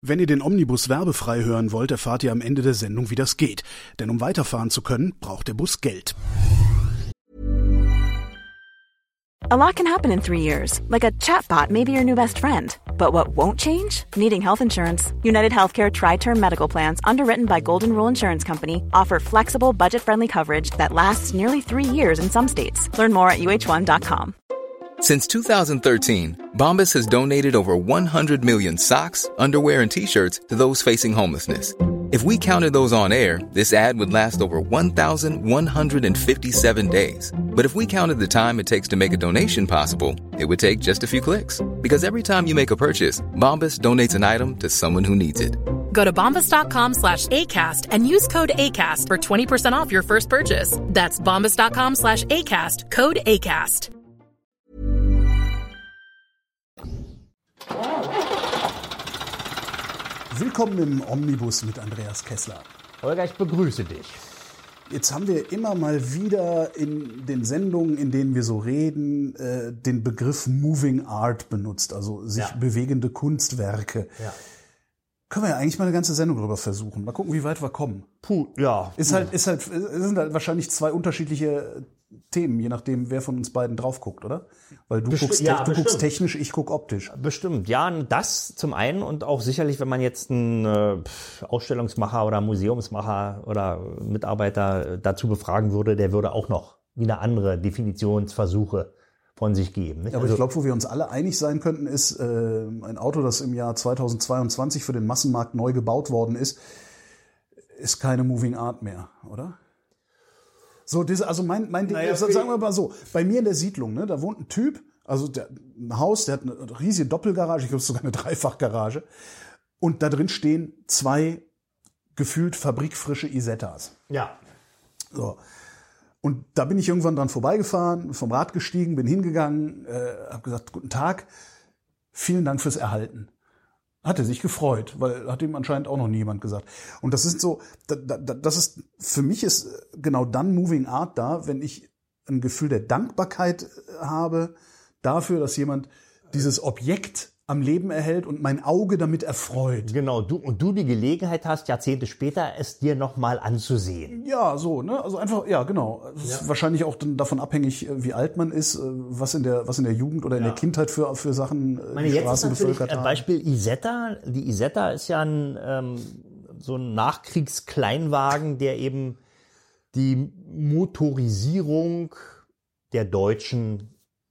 Wenn ihr den Omnibus werbefrei hören wollt, erfahrt ihr am Ende der Sendung, wie das geht. Denn um weiterfahren zu können, braucht der Bus Geld. A lot can happen in 3 years, like a chatbot may be your new best friend. But what won't change? Needing health insurance. United Healthcare Tri-Term Medical Plans, underwritten by Golden Rule Insurance Company, offer flexible, budget-friendly coverage that lasts nearly 3 years in some states. Learn more at uh1.com. Since 2013, Bombas has donated over 100 million socks, underwear, and T-shirts to those facing homelessness. If we counted those on air, this ad would last over 1,157 days. But if we counted the time it takes to make a donation possible, it would take just a few clicks. Because every time you make a purchase, Bombas donates an item to someone who needs it. Go to bombas.com/ACAST and use code ACAST for 20% off your first purchase. That's bombas.com/ACAST, code ACAST. Willkommen im Omnibus mit Andreas Kessler. Holger, ich begrüße dich. Jetzt haben wir immer mal wieder in den Sendungen, in denen wir so reden, den Begriff Moving Art benutzt, also sich bewegende Kunstwerke. Ja. Können wir ja eigentlich mal eine ganze Sendung drüber versuchen. Mal gucken, wie weit wir kommen. Es sind halt wahrscheinlich zwei unterschiedliche Themen, je nachdem, wer von uns beiden drauf guckt, oder? Weil du guckst technisch, ich guck optisch. Bestimmt, ja, das zum einen und auch sicherlich, wenn man jetzt einen Ausstellungsmacher oder Museumsmacher oder Mitarbeiter dazu befragen würde, der würde auch noch wieder andere Definitionsversuche von sich geben. Nicht? Aber ich glaube, wo wir uns alle einig sein könnten, ist ein Auto, das im Jahr 2022 für den Massenmarkt neu gebaut worden ist keine Moving Art mehr, oder? So, mein Ding, sagen wir mal so, bei mir in der Siedlung, ne, da wohnt ein Typ, ein Haus, der hat eine riesige Doppelgarage, ich glaube, es ist sogar eine Dreifachgarage, und da drin stehen 2 gefühlt fabrikfrische Isettas. Ja. So. Und da bin ich irgendwann dran vorbeigefahren, vom Rad gestiegen, bin hingegangen, habe gesagt, guten Tag, vielen Dank fürs Erhalten. Hat er sich gefreut, weil hat ihm anscheinend auch noch nie jemand gesagt. Und das ist so, für mich ist genau dann Moving Art da, wenn ich ein Gefühl der Dankbarkeit habe dafür, dass jemand dieses Objekt am Leben erhält und mein Auge damit erfreut. Genau, du die Gelegenheit hast, Jahrzehnte später es dir nochmal anzusehen. Ja, so, ne? Also einfach, ja, genau. Es ist wahrscheinlich auch dann davon abhängig, wie alt man ist, was in der Jugend oder in der Kindheit für Sachen die Straßen bevölkert haben. Beispiel Isetta. Die Isetta ist ja so ein Nachkriegskleinwagen, der eben die Motorisierung der Deutschen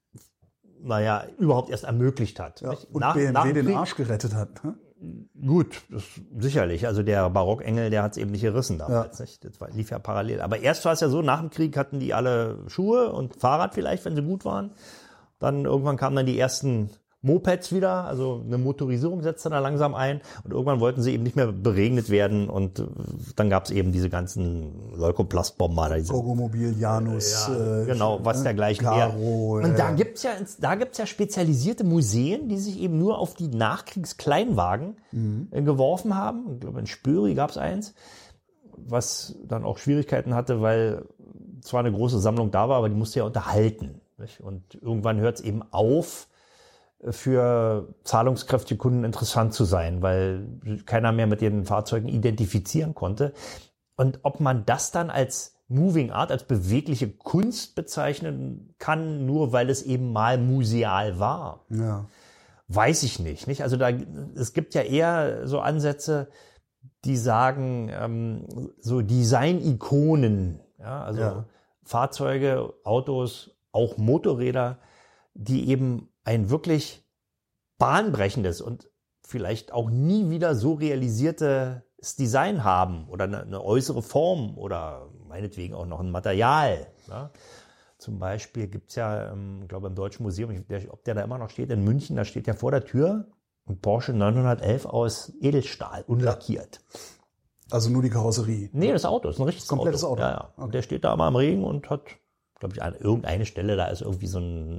überhaupt erst erlicht hat. Ja, und BMW den Arsch gerettet hat. Ne? Gut, das sicherlich. Also der Barockengel, der hat es eben nicht gerissen damals. Ja. Nicht? Das lief ja parallel. Aber erst war es ja so, nach dem Krieg hatten die alle Schuhe und Fahrrad vielleicht, wenn sie gut waren. Dann irgendwann kamen dann die ersten Mopeds wieder, also eine Motorisierung setzte da langsam ein und irgendwann wollten sie eben nicht mehr beregnet werden und dann gab es eben diese ganzen Leukoplastbomber. Gogomobil, Janus, genau, was dergleichen mehr. Und da gibt's ja spezialisierte Museen, die sich eben nur auf die Nachkriegskleinwagen geworfen haben. Ich glaube, in Spöri gab's eins, was dann auch Schwierigkeiten hatte, weil zwar eine große Sammlung da war, aber die musste ja unterhalten. Nicht? Und irgendwann hört's eben auf, für zahlungskräftige Kunden interessant zu sein, weil keiner mehr mit den Fahrzeugen identifizieren konnte. Und ob man das dann als Moving Art, als bewegliche Kunst bezeichnen kann, nur weil es eben mal museal war, weiß ich nicht. Also es gibt ja eher so Ansätze, die sagen, so Design-Ikonen, Fahrzeuge, Autos, auch Motorräder, die eben ein wirklich bahnbrechendes und vielleicht auch nie wieder so realisiertes Design haben oder eine äußere Form oder meinetwegen auch noch ein Material. Ja. Zum Beispiel gibt's ja, ich glaube im Deutschen Museum, ob der da immer noch steht, in München, da steht ja vor der Tür ein Porsche 911 aus Edelstahl, unlackiert. Also nur die Karosserie? Nee, das Auto, ist ein richtiges komplettes Auto. Ja. Okay. Und der steht da mal im Regen und hat, glaube ich, an irgendeine Stelle, da ist irgendwie so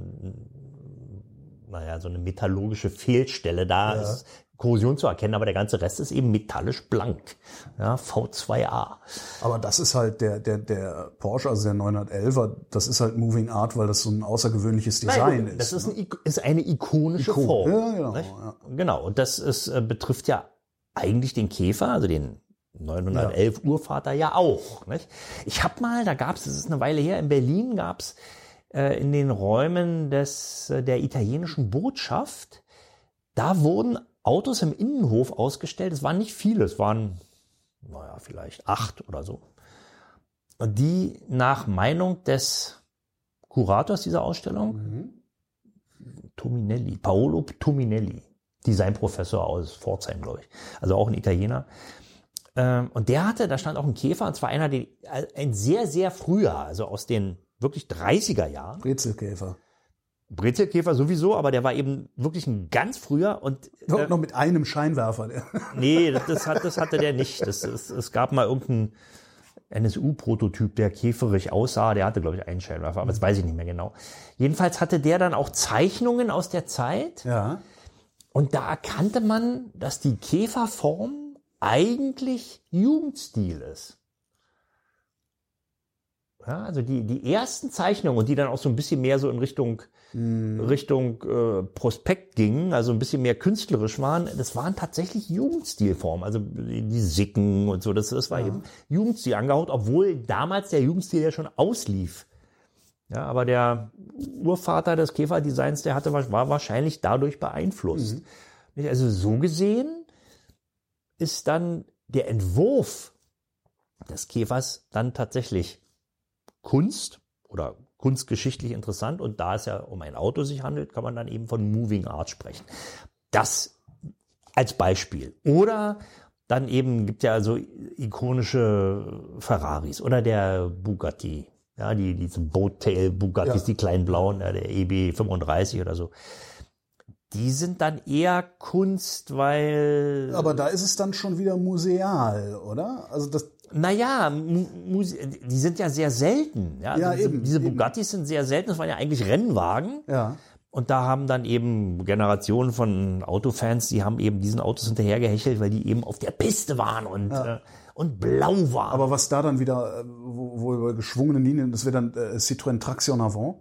eine metallurgische Fehlstelle, da ist Korrosion zu erkennen, aber der ganze Rest ist eben metallisch blank. Ja, V2A. Aber das ist halt der Porsche, also der 911er, das ist halt Moving Art, weil das so ein außergewöhnliches Design ist. Das ist eine ikonische Form. Ja, genau. Ja. Genau. Und das betrifft ja eigentlich den Käfer, also den 911 Urvater ja auch. Nicht? Ich habe mal, das ist eine Weile her, in Berlin gab's in den Räumen der italienischen Botschaft, da wurden Autos im Innenhof ausgestellt. Es waren nicht viele, es waren, vielleicht 8 oder so. Und die nach Meinung des Kurators dieser Ausstellung, Paolo Tominelli, Designprofessor aus Pforzheim, glaube ich, also auch ein Italiener. Und der hatte, da stand auch ein Käfer, und zwar ein sehr, sehr früher, also aus den wirklich 30er Jahren. Brezelkäfer sowieso, aber der war eben wirklich ein ganz früher. Und noch mit einem Scheinwerfer. Nee, das hatte der nicht. Es gab mal irgendeinen NSU-Prototyp, der käferig aussah. Der hatte, glaube ich, einen Scheinwerfer, aber das weiß ich nicht mehr genau. Jedenfalls hatte der dann auch Zeichnungen aus der Zeit. Ja. Und da erkannte man, dass die Käferform eigentlich Jugendstil ist. Ja, also die ersten Zeichnungen, und die dann auch so ein bisschen mehr so in Richtung Prospekt gingen, also ein bisschen mehr künstlerisch waren, das waren tatsächlich Jugendstilformen, also die Sicken und so, das war eben Jugendstil angehaut, obwohl damals der Jugendstil ja schon auslief. Ja, aber der Urvater des Käferdesigns, war wahrscheinlich dadurch beeinflusst. Also so gesehen ist dann der Entwurf des Käfers dann tatsächlich Kunst oder kunstgeschichtlich interessant, und da es ja um ein Auto sich handelt, kann man dann eben von Moving Art sprechen. Das als Beispiel. Oder dann eben gibt ja so ikonische Ferraris oder der Bugatti, ja, diese Boattail Bugattis, die kleinen blauen, der EB35 oder so. Die sind dann eher Kunst, weil... Aber da ist es dann schon wieder museal, oder? Also das... Naja, die sind ja sehr selten. Ja, also diese Bugattis sind sehr selten. Das waren ja eigentlich Rennwagen. Ja. Und da haben dann eben Generationen von Autofans, die haben eben diesen Autos hinterhergehechelt, weil die eben auf der Piste waren und blau waren. Aber was da dann wieder, wo über geschwungene Linien, das wäre dann Citroën Traction Avant.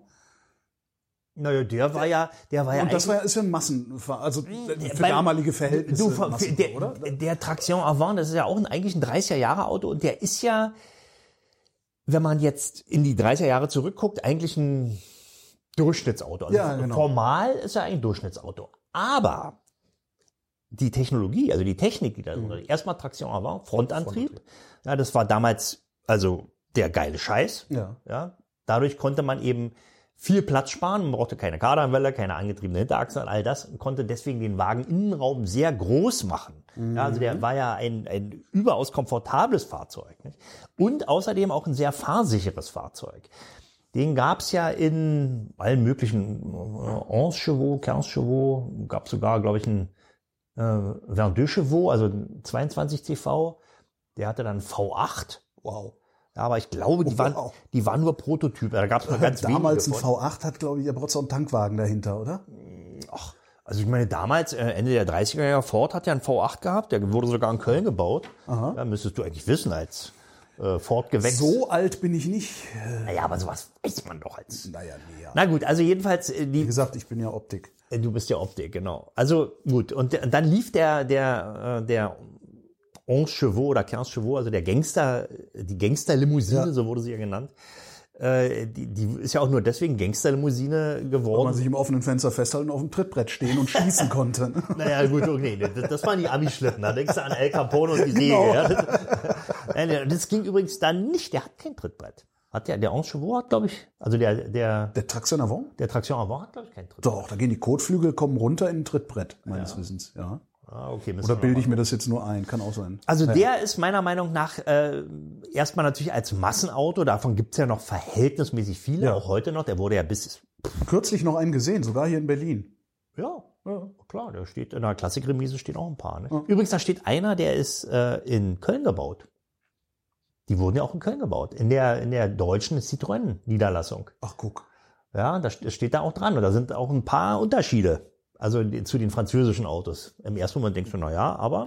Naja, der war ja. Und das ist ja ein also für damalige Verhältnisse. Oder? Der Traction Avant, das ist ja auch eigentlich ein 30er-Jahre-Auto, und der ist ja, wenn man jetzt in die 30er Jahre zurückguckt, eigentlich ein Durchschnittsauto. Also formal ist er ein Durchschnittsauto. Aber die Technologie, also die Technik, die da drin ist, erstmal Traction Avant, Frontantrieb. Ja, das war damals also der geile Scheiß. Ja. Dadurch konnte man eben viel Platz sparen, man brauchte keine Kardanwelle, keine angetriebene Hinterachse und all das, und konnte deswegen den Wageninnenraum sehr groß machen. Ja, also der war ja ein überaus komfortables Fahrzeug. Nicht? Und außerdem auch ein sehr fahrsicheres Fahrzeug. Den gab's ja in allen möglichen 11 Chevaux, 15 Chevaux, gab sogar, glaube ich, einen 22 Chevaux, also 22 CV. Der hatte dann V8. Wow. Ja, aber ich glaube, die waren nur Prototypen. Da gab es noch ganz wenige. Damals ein V8 hat, glaube ich, der braucht so einen Tankwagen dahinter, oder? Ach, also ich meine, damals, Ende der 30er Jahre, Ford hat ja einen V8 gehabt, der wurde sogar in Köln gebaut. Aha. Da müsstest du eigentlich wissen als Ford-Gewächs. So alt bin ich nicht. Naja, aber sowas weiß man doch als... Naja. Na gut, also jedenfalls... Wie gesagt, ich bin ja Optik. Du bist ja Optik, genau. Also gut, und dann lief der 11 Chevaux oder 15 Chevaux, also die Gangsterlimousine, so wurde sie ja genannt. Die ist ja auch nur deswegen Gangsterlimousine geworden. Weil man sich im offenen Fenster festhalten und auf dem Trittbrett stehen und schießen konnte. Naja, gut, okay, das waren die Ami-Schlitten. Da denkst du an Al Capone und die Säge. Genau. Ja. Das ging übrigens dann nicht, der hat kein Trittbrett. Der 11 Chevaux hat, glaube ich, also der Traction Avant? Der Traction Avant hat, glaube ich, kein Trittbrett. Doch, da gehen die Kotflügel, kommen runter in ein Trittbrett, meines Wissens, ja. Okay, oder bilde ich mir das jetzt nur ein? Kann auch sein. Also der ist meiner Meinung nach erstmal natürlich als Massenauto, davon gibt's ja noch verhältnismäßig viele, auch heute noch. Der wurde ja kürzlich noch einen gesehen, sogar hier in Berlin. Ja, klar, der steht in der Klassikremise stehen auch ein paar. Ne? Ja. Übrigens, da steht einer, der ist in Köln gebaut. Die wurden ja auch in Köln gebaut, in der deutschen Citroën-Niederlassung. Ach, guck. Ja, das steht da auch dran. Und da sind auch ein paar Unterschiede. Also zu den französischen Autos. Im ersten Moment denkst du, aber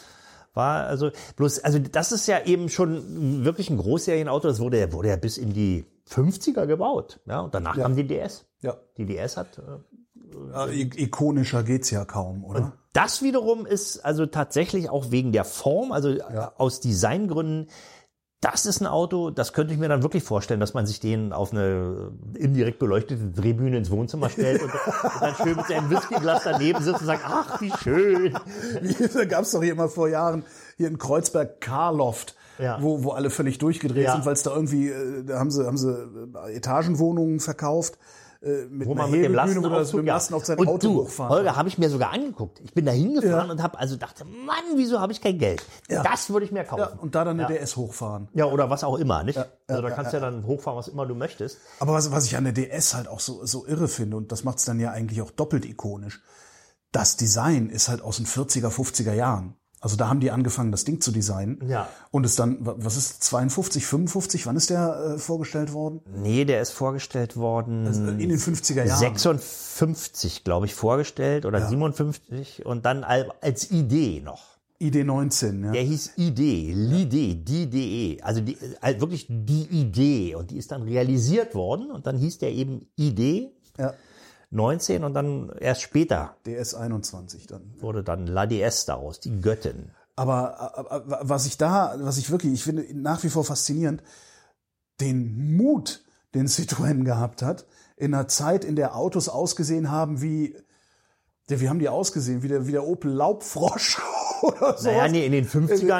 das ist ja eben schon wirklich ein Großserienauto. Das wurde ja bis in die 50er gebaut. Ja, und danach kam die DS. Ja. Die DS hat Ikonischer geht's ja kaum, oder? Und das wiederum ist also tatsächlich auch wegen der Form, also aus Designgründen, das ist ein Auto, das könnte ich mir dann wirklich vorstellen, dass man sich den auf eine indirekt beleuchtete Drehbühne ins Wohnzimmer stellt und dann schön mit seinem Whiskyglas daneben sitzt und sagt, ach, wie schön. Da gab's doch hier immer vor Jahren hier in Kreuzberg Carloft, wo alle völlig durchgedreht sind, weil es da irgendwie, da haben sie Etagenwohnungen verkauft. Wo man mit dem Lasten auf sein Auto hochfahren. Holger, habe ich mir sogar angeguckt. Ich bin da hingefahren und habe also dachte, Mann, wieso habe ich kein Geld? Ja. Das würde ich mir kaufen. Ja, und da dann eine DS hochfahren. Ja, oder was auch immer, nicht? Also da kannst du ja dann hochfahren, was immer du möchtest. Aber was ich an der DS halt auch so irre finde, und das macht es dann ja eigentlich auch doppelt ikonisch, das Design ist halt aus den 40er, 50er Jahren. Also da haben die angefangen, das Ding zu designen. Ja. Und es dann, was ist, 52, 55, wann ist der vorgestellt worden? Nee, der ist vorgestellt worden also in den 50er Jahren. 56, glaube ich, vorgestellt oder 57 und dann als Idee noch. Idee 19, ja. Der hieß L'Idee, die Idee, also wirklich die Idee. Und die ist dann realisiert worden und dann hieß der eben Idee. Ja. 19 und dann erst später. DS 21 dann. Wurde dann La DS daraus, die Göttin. Aber was ich finde nach wie vor faszinierend, den Mut, den Citroën gehabt hat, in einer Zeit, in der Autos ausgesehen haben wie haben die ausgesehen? Wie der Opel Laubfrosch oder so. Naja, nee, in den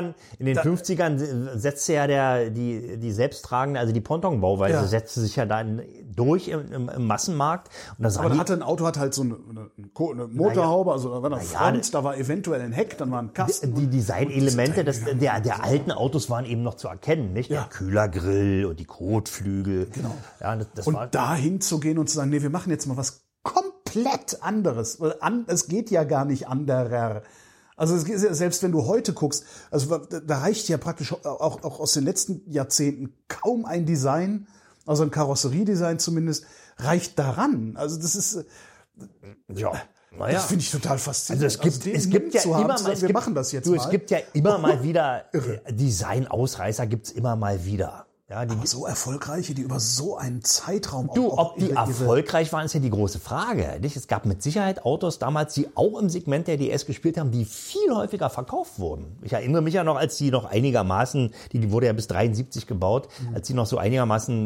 50ern setzte ja die selbsttragende, also die Pontonbauweise setzte sich ja dann durch im Massenmarkt. Und das aber ein Auto hat halt so eine Motorhaube, also da war eine Front, da war eventuell ein Heck, dann war ein Kasten. Die Designelemente der alten Autos waren eben noch zu erkennen, nicht? Der Kühlergrill und die Kotflügel. Genau. Ja, und da hinzugehen und zu sagen, nee, wir machen jetzt mal was komplett anderes, weil es geht ja gar nicht anderer. Also selbst wenn du heute guckst, also da reicht ja praktisch auch aus den letzten Jahrzehnten kaum ein Design, also ein Karosseriedesign zumindest, reicht daran. Also das ist das finde ich total faszinierend. Also es gibt ja immer mal, wir machen das jetzt mal. Es gibt ja immer mal wieder Design-Ausreißer, gibt's immer mal wieder. Ja, aber so erfolgreiche, die über so einen Zeitraum ob die erfolgreich waren, ist ja die große Frage. Nicht? Es gab mit Sicherheit Autos damals, die auch im Segment der DS gespielt haben, die viel häufiger verkauft wurden. Ich erinnere mich ja noch, als die noch einigermaßen, die wurde ja bis 73 gebaut, als die noch so einigermaßen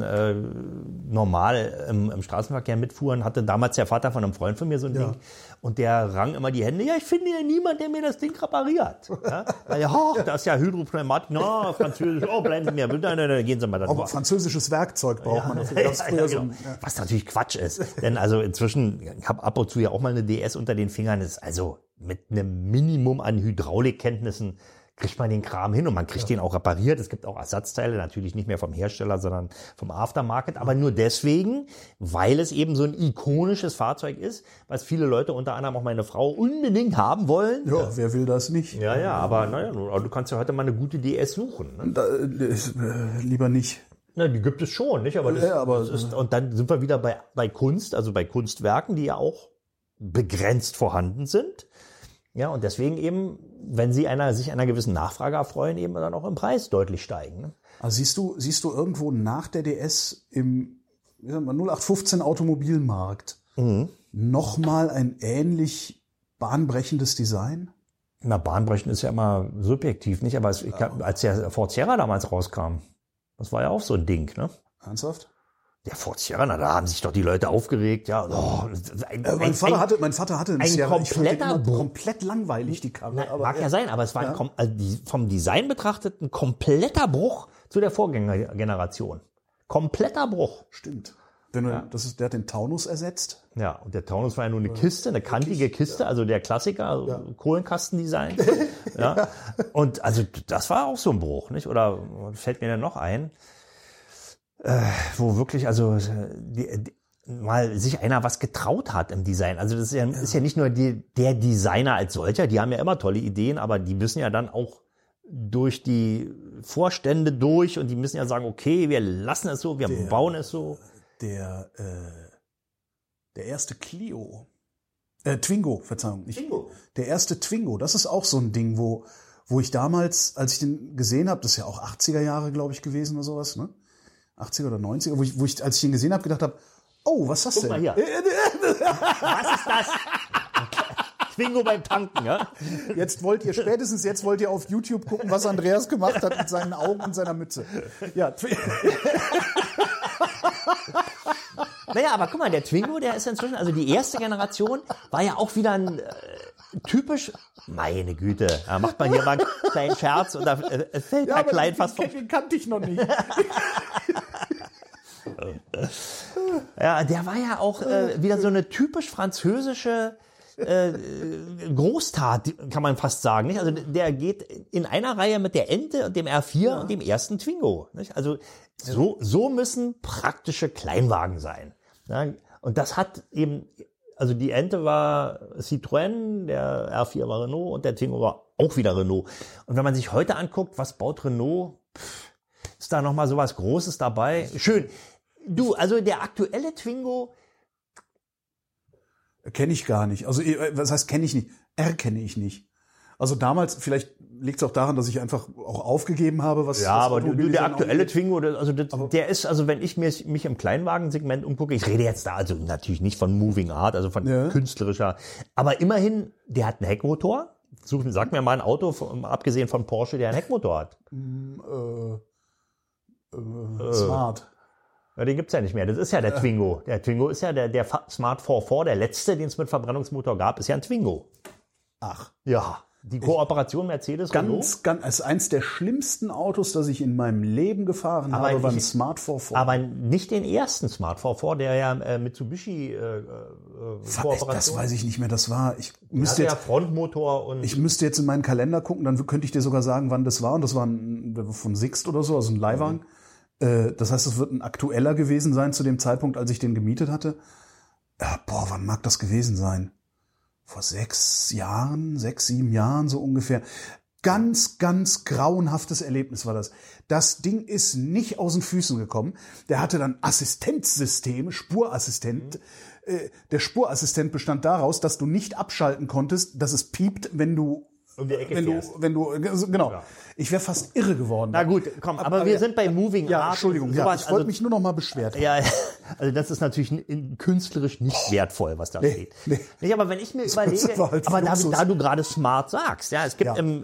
normal im Straßenverkehr mitfuhren, hatte damals der Vater von einem Freund von mir so ein Ding. Und der rang immer die Hände, ja, ich finde ja niemand, der mir das Ding repariert. Ja? Weil da ist ja Hydropneumatik, französisch, bleiben Sie mir, gehen Sie mal da drauf. Französisches Werkzeug braucht man. Was natürlich Quatsch ist. Denn also inzwischen, ich habe ab und zu ja auch mal eine DS unter den Fingern, ist also mit einem Minimum an Hydraulikkenntnissen kriegt man den Kram hin und man kriegt den auch repariert. Es gibt auch Ersatzteile, natürlich nicht mehr vom Hersteller, sondern vom Aftermarket. Aber nur deswegen, weil es eben so ein ikonisches Fahrzeug ist, was viele Leute, unter anderem auch meine Frau, unbedingt haben wollen. Ja, wer will das nicht? Ja, aber du kannst ja heute mal eine gute DS suchen. Ne? Lieber nicht. Na, die gibt es schon, nicht? Aber das ist, und dann sind wir wieder bei Kunst, also bei Kunstwerken, die ja auch begrenzt vorhanden sind. Ja, und deswegen eben, wenn sie sich einer gewissen Nachfrage erfreuen, eben dann auch im Preis deutlich steigen. Ne? Also siehst du irgendwo nach der DS im 0815 Automobilmarkt nochmal ein ähnlich bahnbrechendes Design? Na, bahnbrechend ist ja immer subjektiv, nicht? Aber als der Ford Sierra damals rauskam, das war ja auch so ein Ding, ne? Ernsthaft? Der Ford Sierra, da haben sich doch die Leute aufgeregt. Ja, mein Vater hatte einen Sierra. Ich fand den immer komplett langweilig, die Karre. Aber mag ja sein, aber es war vom Design betrachtet ein kompletter Bruch zu der Vorgängergeneration. Kompletter Bruch. Stimmt. Der hat den Taunus ersetzt. Ja, und der Taunus war ja nur eine Kiste, eine kantige Kiste, also der Klassiker, Kohlenkastendesign. Ja. Und also das war auch so ein Bruch, nicht? Oder fällt mir denn noch ein? Wo wirklich mal sich einer was getraut hat im Design. Also das ist ja nicht nur der Designer als solcher, die haben ja immer tolle Ideen, aber die müssen ja dann auch durch die Vorstände durch und die müssen ja sagen, okay, wir lassen es so, wir bauen es so. Der erste Twingo, Verzeihung. Twingo. Der erste Twingo, das ist auch so ein Ding, wo ich damals, als ich den gesehen habe, das ist ja auch 80er Jahre, glaube ich, gewesen oder sowas, ne? 80er oder 90er, als ich den gesehen habe, gedacht habe, Oh, was ist das Guck denn? mal hier. Was ist das? Twingo beim Tanken, ja? Spätestens jetzt wollt ihr auf YouTube gucken, was Andreas gemacht hat mit seinen Augen und seiner Mütze. Ja, Naja, aber guck mal, der Twingo, der ist inzwischen, also die erste Generation war ja auch wieder ein typisch, meine Güte, da macht man hier mal einen kleinen Scherz und da fällt der Klein fast vom... Den kannte ich noch nicht. Ja, der war ja auch wieder so eine typisch französische Großtat, kann man fast sagen. Nicht? Also der geht in einer Reihe mit der Ente und dem R4 und dem ersten Twingo. Nicht? Also so müssen praktische Kleinwagen sein. Ja? Und das hat eben, also die Ente war Citroën, der R4 war Renault und der Twingo war auch wieder Renault. Und wenn man sich heute anguckt, was baut Renault, ist da nochmal so was Großes dabei. Schön. Du, also der aktuelle Twingo, Kenne ich gar nicht. Also, was heißt kenne ich nicht? Erkenne ich nicht. Also damals, vielleicht liegt es auch daran, dass ich einfach auch aufgegeben habe, was... ja, was aber der Automobilisierung aktuelle angeht. Twingo, der ist, also wenn ich mich im Kleinwagensegment umgucke, ich rede jetzt da also natürlich nicht von Moving Art, also von künstlerischer, aber immerhin, der hat einen Heckmotor. Sag mir mal ein Auto, abgesehen von Porsche, der einen Heckmotor hat. Smart. Ja, den gibt's ja nicht mehr. Das ist ja der Twingo. Der Twingo ist ja der Smart 4.4, der letzte, den es mit Verbrennungsmotor gab, ist ja ein Twingo. Ach. Ja. Die Kooperation Mercedes-Renault. Ist eins der schlimmsten Autos, das ich in meinem Leben gefahren habe, war ein Smart 4.4. Aber nicht den ersten Smart 4.4, der ja Mitsubishi Kooperation. Das weiß ich nicht mehr, das war... Ich müsste ja jetzt Frontmotor und... Ich müsste jetzt in meinen Kalender gucken, dann könnte ich dir sogar sagen, wann das war. Und das war von Sixt oder so, also ein Leihwagen. Das heißt, es wird ein aktueller gewesen sein zu dem Zeitpunkt, als ich den gemietet hatte. Wann mag das gewesen sein? Vor 6 Jahren, 6, 7 Jahren so ungefähr. Ganz, ganz grauenhaftes Erlebnis war das. Das Ding ist nicht aus den Füßen gekommen. Der hatte dann Assistenzsysteme, Spurassistent. Der Spurassistent bestand daraus, dass du nicht abschalten konntest, dass es piept, wenn du um die Ecke fährst. Genau. Ja. Ich wäre fast irre geworden. Na gut, komm, aber wir sind bei Moving ja, Art. Entschuldigung, sowas, ich wollte mich nur noch mal beschwert. Ja, also das ist natürlich künstlerisch nicht wertfoll, was da steht. Nee. Nicht, aber wenn ich mir überlege, halt aber da du gerade smart sagst, ja, es gibt im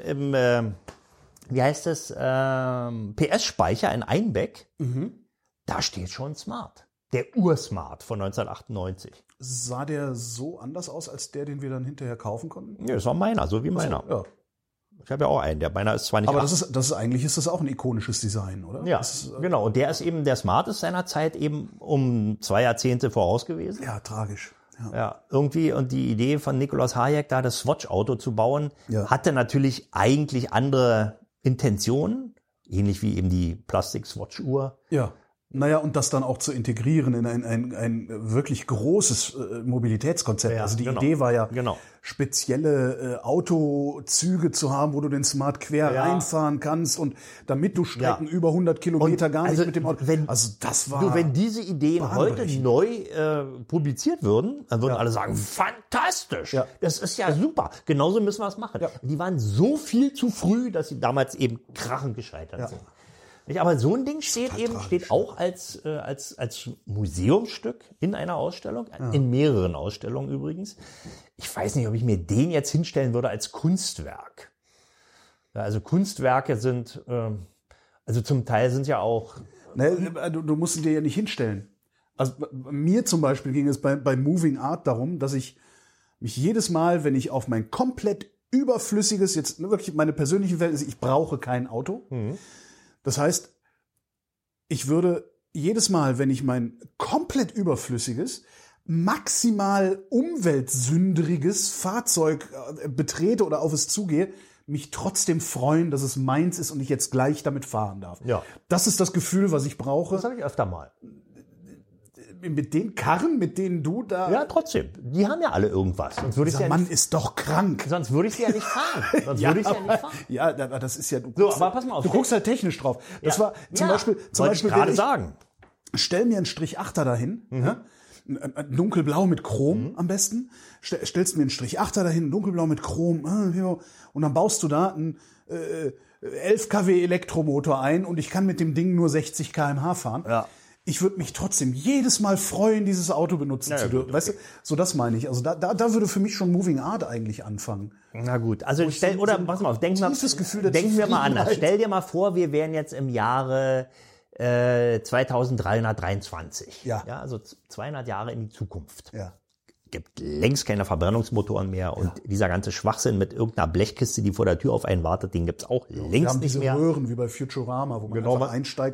wie heißt es, PS-Speicher in Einbeck, da steht schon smart. Der Ursmart von 1998. Sah der so anders aus als der, den wir dann hinterher kaufen konnten? Ja, das war meiner, so wie meiner. Ja. Ich habe ja auch einen, der meiner ist zwar nicht... Aber eigentlich ist das auch ein ikonisches Design, oder? Ja, genau. Und der ist eben, der Smart ist seiner Zeit eben um 2 Jahrzehnte voraus gewesen. Ja, tragisch. Ja, irgendwie, und die Idee von Nikolaus Hayek, da das Swatch-Auto zu bauen, hatte natürlich eigentlich andere Intentionen, ähnlich wie eben die Plastik-Swatch-Uhr. Ja. Naja, und das dann auch zu integrieren in ein wirklich großes Mobilitätskonzept. Ja, also die Idee war ja, spezielle Autozüge zu haben, wo du den Smart quer reinfahren kannst und damit du Strecken über 100 Kilometer und gar nicht mit dem Auto... das war... wenn diese Ideen heute neu publiziert würden, dann würden alle sagen, fantastisch, das ist ja super, genauso müssen wir es machen. Ja. Die waren so viel zu früh, dass sie damals eben krachend gescheitert sind. Aber so ein Ding steht auch als Museumsstück in einer Ausstellung, in mehreren Ausstellungen übrigens. Ich weiß nicht, ob ich mir den jetzt hinstellen würde als Kunstwerk. Ja, also Kunstwerke sind, also zum Teil sind ja auch... Du musst ihn dir ja nicht hinstellen. Also mir zum Beispiel ging es bei Moving Art darum, dass ich mich jedes Mal, wenn ich auf mein komplett überflüssiges, jetzt wirklich meine persönlichen Verhältnisse, ich brauche kein Auto. Das heißt, ich würde jedes Mal, wenn ich mein komplett überflüssiges, maximal umweltsündriges Fahrzeug betrete oder auf es zugehe, mich trotzdem freuen, dass es meins ist und ich jetzt gleich damit fahren darf. Ja. Das ist das Gefühl, was ich brauche. Das habe ich öfter mal. Mit den Karren, mit denen du da... Ja, trotzdem. Die haben ja alle irgendwas. Sonst würde Dieser Mann ist doch krank. Sonst würde ich sie ja nicht fahren. Ja, das ist ja... Aber pass mal auf. Du guckst halt technisch drauf. Das war zum Beispiel... gerade sagen. Stell mir einen Strich 8er dahin. Ja? Dunkelblau mit Chrom am besten. Stellst mir einen Strich 8er dahin, dunkelblau mit Chrom. Und dann baust du da einen 11 kW Elektromotor ein und ich kann mit dem Ding nur 60 km/h fahren. Ja. ich würde mich trotzdem jedes Mal freuen, dieses Auto benutzen zu dürfen. Weißt du, so das meine ich. Also da würde für mich schon Moving Art eigentlich anfangen. Na gut, also pass mal auf, denken denken wir mal anders. Stell dir mal vor, wir wären jetzt im Jahre 2323. Ja. Also 200 Jahre in die Zukunft. Ja. Gibt längst keine Verbrennungsmotoren mehr und dieser ganze Schwachsinn mit irgendeiner Blechkiste, die vor der Tür auf einen wartet, den gibt's auch längst Wir haben nicht diese mehr. Röhren wie bei Futurama, wo man einfach einsteigt.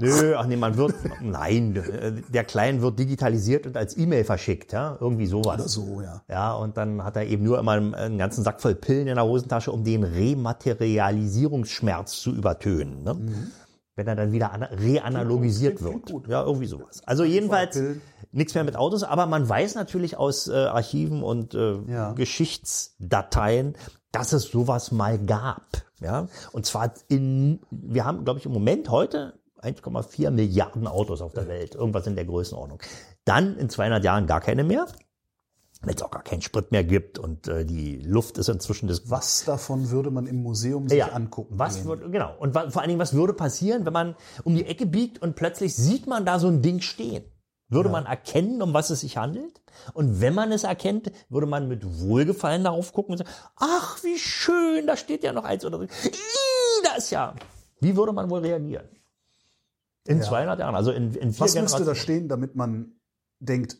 Der Client wird digitalisiert und als E-Mail verschickt, ja, irgendwie sowas. Oder so, ja. Ja, und dann hat er eben nur immer einen ganzen Sack voll Pillen in der Hosentasche, um den Rematerialisierungsschmerz zu übertönen, ne? Wenn er dann wieder reanalogisiert wird. Gut. Ja, irgendwie sowas. Also jedenfalls nichts mehr mit Autos, aber man weiß natürlich aus Archiven und Geschichtsdateien, dass es sowas mal gab. Ja, und zwar wir haben, glaube ich, im Moment heute 1,4 Milliarden Autos auf der Welt, irgendwas in der Größenordnung. Dann in 200 Jahren gar keine mehr. Wenn es auch gar keinen Sprit mehr gibt und die Luft ist inzwischen Was davon würde man im Museum sich angucken? Genau. Und vor allen Dingen, was würde passieren, wenn man um die Ecke biegt und plötzlich sieht man da so ein Ding stehen? Würde man erkennen, um was es sich handelt? Und wenn man es erkennt, würde man mit Wohlgefallen darauf gucken und sagen, ach, wie schön, da steht ja noch eins oder so. Da ist ja. Wie würde man wohl reagieren? In 200 Jahren, also in 4 Was Generationen. müsste da stehen, damit man denkt,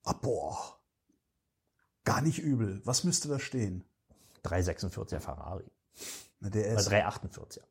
gar nicht übel. Was müsste da stehen? 346er Ferrari. Na, der ist 348er.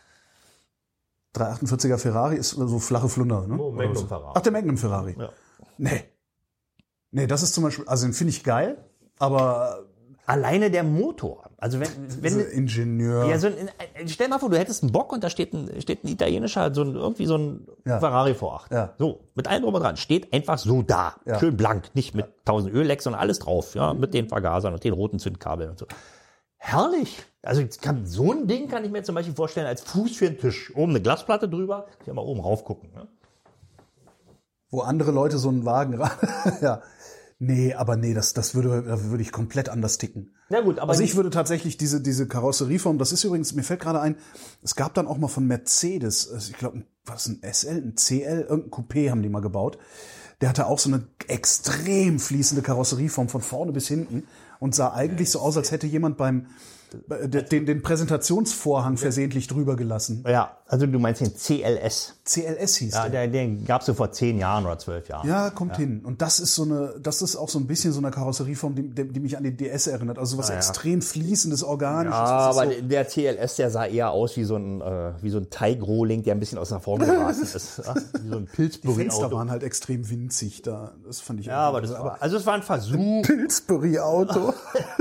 348er Ferrari ist so flache Flunder, ne? Magnum Ferrari. Ach, der Magnum Ferrari. Ja. Nee, das ist zum Beispiel, also den finde ich geil, aber Alleine der Motor. Also wenn Ingenieur. Ja, stell mal vor, du hättest einen Bock und da steht ein italienischer, irgendwie so ein Ferrari V8. Ja. So, mit allem drum und dran. Steht einfach so da. Ja. Schön blank. Nicht mit 1000 Öllecks, sondern alles drauf. Ja, mit den Vergasern und den roten Zündkabeln und so. Herrlich. Also so ein Ding kann ich mir zum Beispiel vorstellen als Fuß für den Tisch. Oben eine Glasplatte drüber. Kann ich mal oben rauf gucken. Ne? Wo andere Leute so einen Wagen ja. Nee, da würde ich komplett anders ticken. Ja gut, aber also ich würde tatsächlich diese Karosserieform, das ist übrigens, mir fällt gerade ein, es gab dann auch mal von Mercedes, ich glaube, was ein SL, ein CL, irgendein Coupé haben die mal gebaut. Der hatte auch so eine extrem fließende Karosserieform von vorne bis hinten und sah eigentlich so aus, als hätte jemand den Präsentationsvorhang versehentlich drüber gelassen. Ja, also du meinst den CLS. CLS hieß der. Den gab's so vor 10 Jahren oder 12 Jahren. Ja, kommt hin. Und das ist auch so ein bisschen so eine Karosserieform, die mich an die DS erinnert. Also was extrem fließendes, organisches. Ja, aber der CLS, der sah eher aus wie so ein Teigrohling, der ein bisschen aus der Form geraten ist. Ja? Wie so ein Die Pillsbury-Auto. Fenster waren halt extrem winzig da. Das fand ich. Ja, aber es war ein Versuch. Pillsbury-Auto.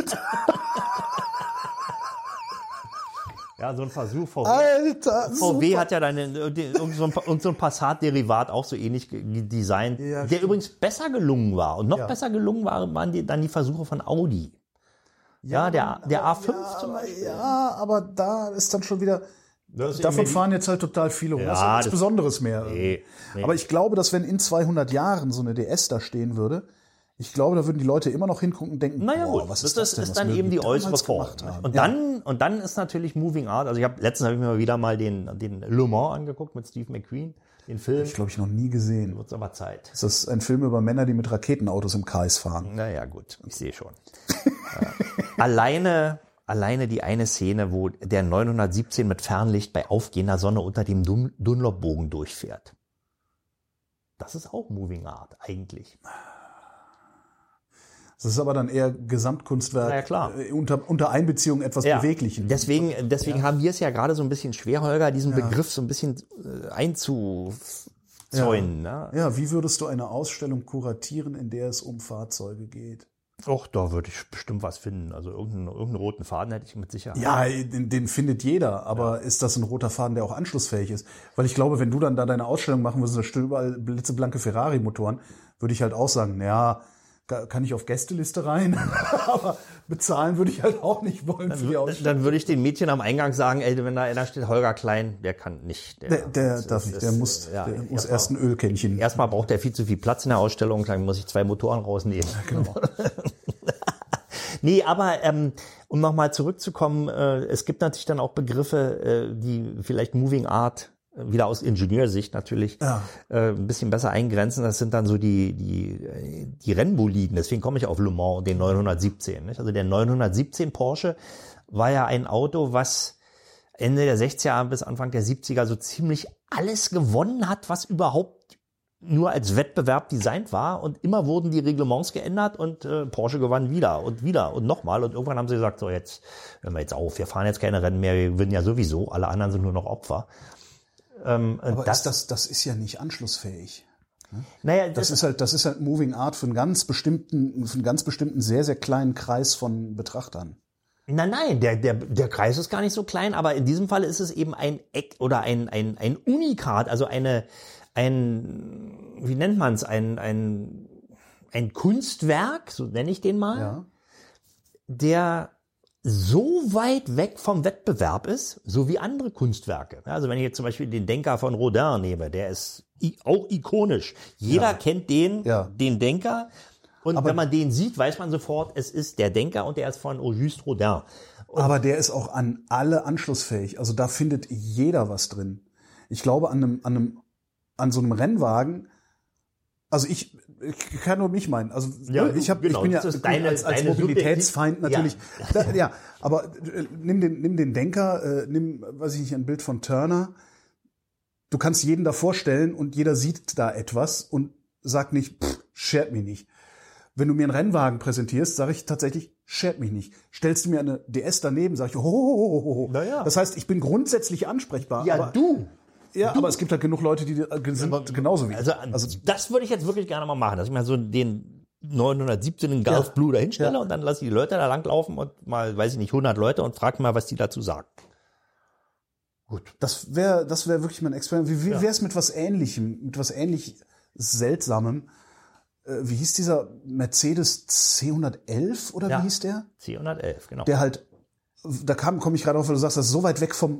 Ja, so ein Versuch. Alter, VW super. hat ja dann irgend so ein Passat-Derivat auch so ähnlich designt, Ja, der übrigens besser gelungen war. Und noch besser gelungen waren dann die Versuche von Audi. Ja, der A5 zum Beispiel. Ja, aber da ist dann schon wieder. Das ist Davon eben fahren jetzt halt total viele rum. Ja, das ist ja nichts das- Besonderes mehr. Nee. Aber ich glaube, dass wenn in 200 Jahren so eine DS da stehen würde, ich glaube, da würden die Leute immer noch hingucken und denken, Naja boah, gut, was das ist denn, ist was dann mögen eben die äußere damals Form. gemacht haben? Und dann ist natürlich Moving Art. Also letztens habe ich mir mal wieder mal den Le Mans angeguckt mit Steve McQueen, den Film. Ich glaube, ich noch nie gesehen. Wird's aber Zeit. Das ist ein Film über Männer, die mit Raketenautos im Kreis fahren. Naja, gut, ich sehe schon. Alleine die eine Szene, wo der 917 mit Fernlicht bei aufgehender Sonne unter dem Dunlop-Bogen durchfährt. Das ist auch Moving Art, eigentlich. Das ist aber dann eher Gesamtkunstwerk Na ja, klar. Unter Einbeziehung etwas Beweglichen. Deswegen haben wir es ja gerade so ein bisschen schwer, Holger, diesen Begriff so ein bisschen einzuzäunen. Ne? Ja, wie würdest du eine Ausstellung kuratieren, in der es um Fahrzeuge geht? Och, da würde ich bestimmt was finden. Also irgendeinen roten Faden hätte ich mit Sicherheit. Ja, den findet jeder, aber ist das ein roter Faden, der auch anschlussfähig ist? Weil ich glaube, wenn du dann da deine Ausstellung machen würdest, da stehen überall blitzeblanke Ferrari-Motoren, würde ich halt auch sagen, naja, kann ich auf Gästeliste rein, aber bezahlen würde ich halt auch nicht wollen für die Ausstellung. Dann würde ich den Mädchen am Eingang sagen, ey, wenn da einer steht, Holger Klein, der kann nicht. Der darf nicht, der muss erst ein Ölkännchen. Erstmal braucht der viel zu viel Platz in der Ausstellung, dann muss ich 2 Motoren rausnehmen. Genau. Nee, aber um nochmal zurückzukommen, es gibt natürlich dann auch Begriffe, die vielleicht Moving Art wieder aus Ingenieursicht natürlich ein bisschen besser eingrenzen. Das sind dann so die Rennboliden. Deswegen komme ich auf Le Mans und den 917. Nicht? Also der 917 Porsche war ja ein Auto, was Ende der 60er bis Anfang der 70er so ziemlich alles gewonnen hat, was überhaupt nur als Wettbewerb designt war. Und immer wurden die Reglements geändert und Porsche gewann wieder und nochmal. Und irgendwann haben sie gesagt, so jetzt hören wir jetzt auf, wir fahren jetzt keine Rennen mehr, wir gewinnen ja sowieso, alle anderen sind nur noch Opfer. Aber das ist ja nicht anschlussfähig. Ne? Naja, das ist halt Moving Art für einen ganz bestimmten sehr, sehr kleinen Kreis von Betrachtern. Nein, der Kreis ist gar nicht so klein, aber in diesem Fall ist es eben ein Eck oder ein Unikat, also wie nennt man es, ein Kunstwerk, so nenne ich den mal, der so weit weg vom Wettbewerb ist, so wie andere Kunstwerke. Also wenn ich jetzt zum Beispiel den Denker von Rodin nehme, der ist auch ikonisch. Jeder kennt den Denker. Und wenn man den sieht, weiß man sofort, es ist der Denker und der ist von Auguste Rodin. Aber der ist auch an alle anschlussfähig. Also da findet jeder was drin. Ich glaube, an so einem Rennwagen, also ich kann nur mich meinen. Also ich bin ja als Mobilitätsfeind natürlich. Aber nimm den Denker, weiß ich nicht, ein Bild von Turner. Du kannst jeden da vorstellen und jeder sieht da etwas und sagt nicht, schert mich nicht. Wenn du mir einen Rennwagen präsentierst, sage ich tatsächlich, schert mich nicht. Stellst du mir eine DS daneben, sage ich, ho. Naja. Das heißt, ich bin grundsätzlich ansprechbar. Ja, aber es gibt halt genug Leute, die sind genauso wie ich. Also das würde ich jetzt wirklich gerne mal machen, dass ich mal so den 917 Golf Blue da hinstelle und dann lasse ich die Leute da langlaufen und mal, weiß ich nicht, 100 Leute und frage mal, was die dazu sagen. Gut. Das wäre wirklich mein Experiment. Wie wäre es mit was Ähnlichem, mit was ähnlich Seltsamem? Wie hieß dieser Mercedes C111 oder wie hieß der? C111, genau. Der halt, da komme ich gerade auf, weil du sagst, das ist so weit weg vom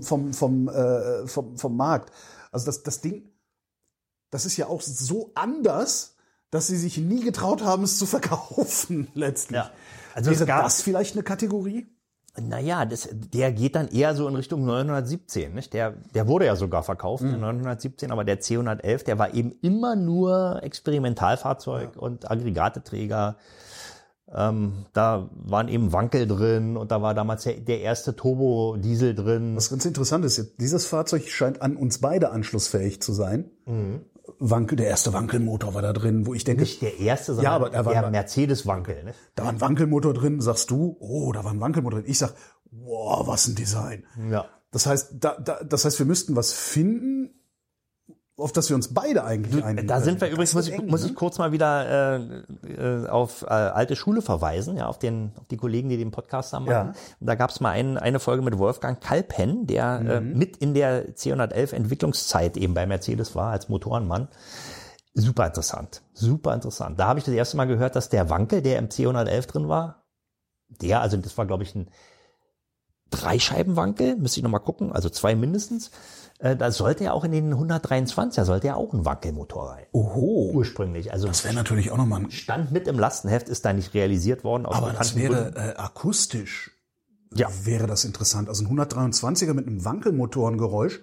Markt. Also das Ding, das ist ja auch so anders, dass sie sich nie getraut haben, es zu verkaufen letztlich. Ja. Also wäre das vielleicht eine Kategorie? Naja, der geht dann eher so in Richtung 917. Nicht? Der wurde ja sogar verkauft, der 917, aber der C111, der war eben immer nur Experimentalfahrzeug und Aggregateträger. Da waren eben Wankel drin und da war damals der erste Turbo-Diesel drin. Was ganz interessant ist, dieses Fahrzeug scheint an uns beide anschlussfähig zu sein. Der erste Wankelmotor war da drin, wo ich denke... Nicht der erste, sondern der Mercedes-Wankel. Ne? Da war ein Wankelmotor drin, sagst du, da war ein Wankelmotor drin. Ich sag, wow, was ein Design. Ja. Das heißt, wir müssten was finden, auf das wir uns beide eigentlich einigen. Da sind wir übrigens, muss ich kurz mal wieder auf alte Schule verweisen, auf die Kollegen, die den Podcast haben. Ja. Da gab es mal eine Folge mit Wolfgang Kalpen, der mit in der C111 Entwicklungszeit eben bei Mercedes war, als Motorenmann. Super interessant. Da habe ich das erste Mal gehört, dass der Wankel, der im C111 drin war, das war, glaube ich, ein Dreischeibenwankel, müsste ich nochmal gucken, also 2 mindestens. Da sollte ja auch in den 123er sollte ja auch ein Wankelmotor rein. Oho. Ursprünglich. Also das wäre natürlich auch nochmal ein... Stand mit im Lastenheft, ist da nicht realisiert worden. Aber das wäre akustisch. Ja. Wäre das interessant. Also ein 123er mit einem Wankelmotorengeräusch